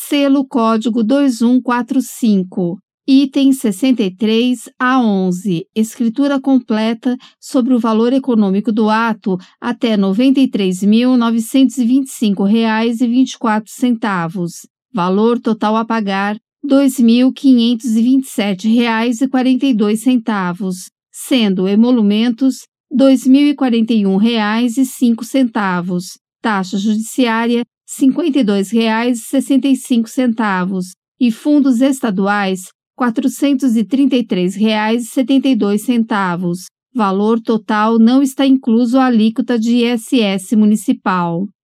selo código 2145, itens 63 a 11, escritura completa sobre o valor econômico do ato até R$ 93.925,24, valor total a pagar R$ 2.527,42, sendo emolumentos R$ 2.041,05, taxa judiciária R$ 52,65 e fundos estaduais R$ 433,72. Valor total não está incluso a alíquota de ISS municipal.